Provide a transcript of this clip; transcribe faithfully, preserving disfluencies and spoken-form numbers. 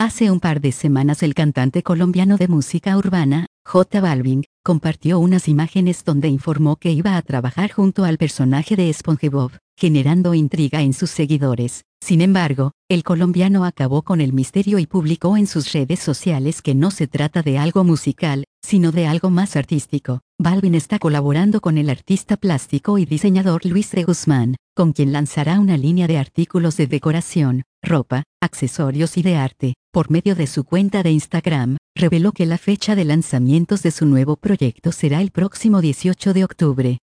Hace un par de semanas el cantante colombiano de música urbana, J Balvin, compartió unas imágenes donde informó que iba a trabajar junto al personaje de SpongeBob, generando intriga en sus seguidores. Sin embargo, el colombiano acabó con el misterio y publicó en sus redes sociales que no se trata de algo musical, sino de algo más artístico. Balvin está colaborando con el artista plástico y diseñador Luis de Guzmán, con quien lanzará una línea de artículos de decoración, ropa, accesorios y de arte. Por medio de su cuenta de Instagram, reveló que la fecha de lanzamientos de su nuevo proyecto será el próximo dieciocho de octubre.